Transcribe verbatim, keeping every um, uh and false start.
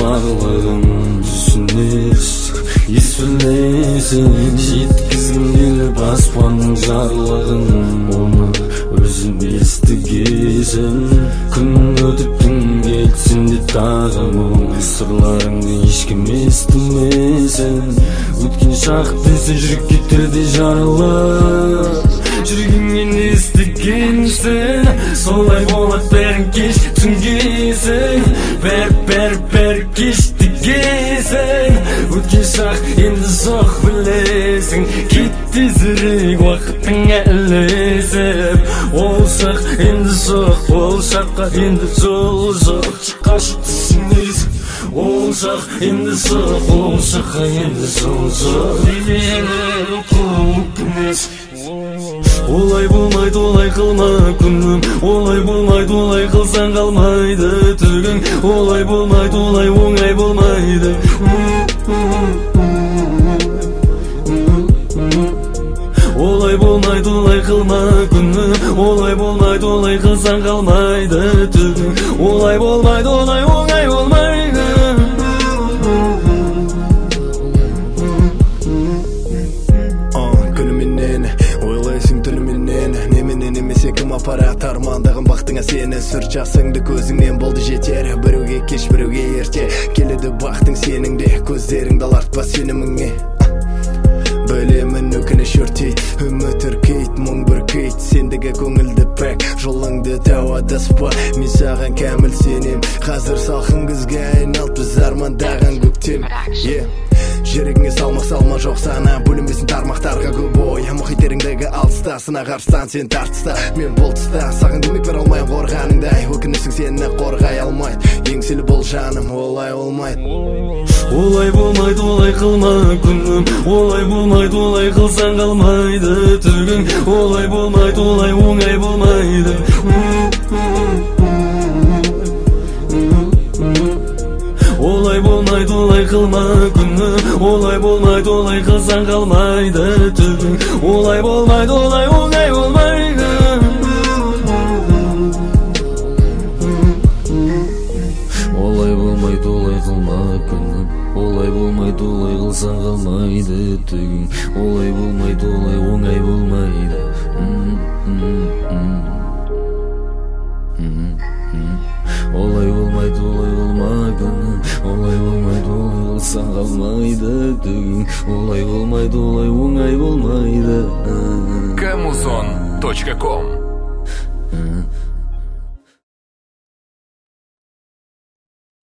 барлығын түсінес ес білмесін жеткізгім келіп аспанның жарлығын оны өзім естігесін күн өтіп түн кетсін де тағы мұң сырларыңды ешкім естімесін өткен шақ десе жүрек кетерде жарылып жүргеннен естігенсің солай болады бәрін кеш түнгесің бәр бәр бәр кеш дегесің өткен шақ енді жоқ білесің кет тезірек уақыттың әлесіп ол шақ енді жоқ ол шаққа енді жол жоқ қашып түсінесің ол шақ енді жоқ ол шаққа енді жол жоқ олай болмайды олай қылма күнім олай болмайды олай қылсаң қалмайды түгің олай болмайды олай оңай болмайды олай болмайды олай қылма күнім олай болмайды олай қылсаң қалмайды түгің олай болмайды олай оңай болмайды аппарат армандағын бақтыңа сені сүр жасыңды көзіңнен болды жетер біреуге кеш біреуге ерте келеді бақтың сенің де көздеріңді алартпа сеніміңе білемін өкініш өртейді үміт үркейді мұң бүркейді сендігі көңілді пәк жолыңды тәу адаспа мен саған кәміл сенем қазір салқын күзге айналып біз армандаған көктем жүрегіңе салмақ салма жоқ сана бөлінбесін тармақтарға көп ой мұхиттеріңдегі алыста сынақ арыстан сен тартыста мен бұл тұста саған демек бере алмайын қорғаныңдай өкінішің сені қорғай алмайды еңселі бол жаным олай болмайды олай болмайды олай қылма күнім олай болмайды олай қылсаң қалмайды түгің олай болмайды олай оңай болмайды олай болмайды олай қылма күнім олай болмайды олай қылсаң қалмайды түгің олай болмайды олай оңай болмайды олай болмайды олай қылма күнім олай болмайды олай қылсаң қалмайды түгің олай болмайды олай оңай болмайды олай болмайды олай қылма күнім олай болмайды олай қылсаң қалмайды түгің олай болмайды олай оңай болмайды камузон точка ком